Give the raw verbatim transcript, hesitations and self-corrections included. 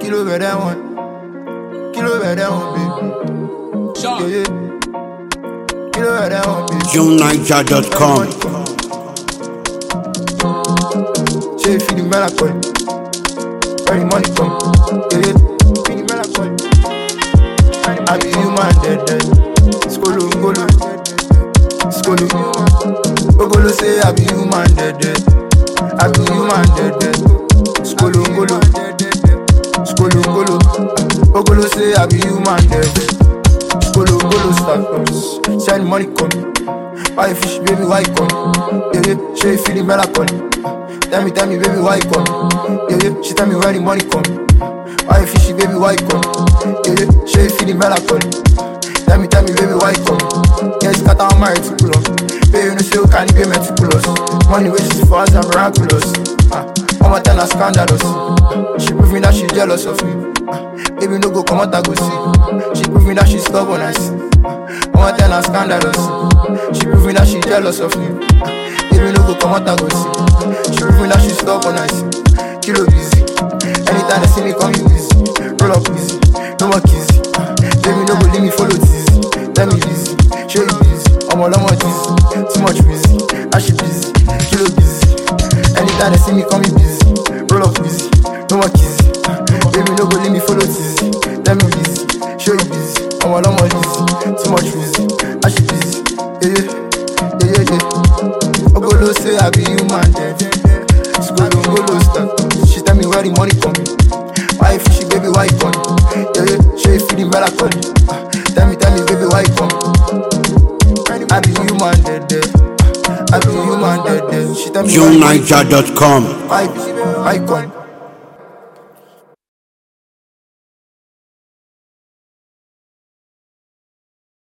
Kilo better one, kilo better one, baby. Yeah, yeah. Kilo better one, baby. June Niger dot com. She feeling melancholy. Very money come, yeah, yeah. Feeling melancholy. I be human, dead, dead. Skolo, ngolo, skolo. Ogolo say I be human, dead, dead. I be human, dead, dead. Skolo, ngolo, skolo, ngolo. Ogolo say I be human, dead. Skolo, ngolo, start. Send money come. Why fish, baby, why come? Yeah, yeah. She feeling melancholy. Tell me, tell me, baby, why come? Yeah, yeah. She tell me where the money come. Why fishy, baby, why come? Yeah, yeah. She feeling melancholy. Tell me, tell me, baby, why come? Yeah, she got on married to pull up. Baby, you know, she can't be meticulous. Money wishes for us are miraculous. Ah, I'ma tell her scandalous. She proving that she's jealous of me. Ah, baby, no go come out, I go see. She proving that she's stubborn, I see. I'ma tell her scandalous. She proving that she's jealous of me. Ah, baby, no go come out, I go see. She proving that she's stubborn, I see. Kilo busy. Anytime they see me, come you busy. Roll up easy, no more kizzy. Ah, baby, no go leave me follow teasy. Tell me busy, show you busy. I'm all on my dizzy, too much busy. Ah, she busy, kilo busy. Anytime they see me, come you busy. Roll up easy, no more kizzy. Ah, baby, no go leave me follow teasy. Tell me busy, show you busy. I'm all on my dizzy, too much busy. Ah, she busy, yeah, yeah, yeah, yeah. Ogolo say I be human, dead. Skolo, ngolo, start. She tell me where the money come. Why fishy, baby, why come? Yeah, yeah, she feeling melancholy. Ah, tell me, tell me, baby, why come? I be human, dead, dead. I be human, dead, dead. She tell me June Niger dot com. why, why come?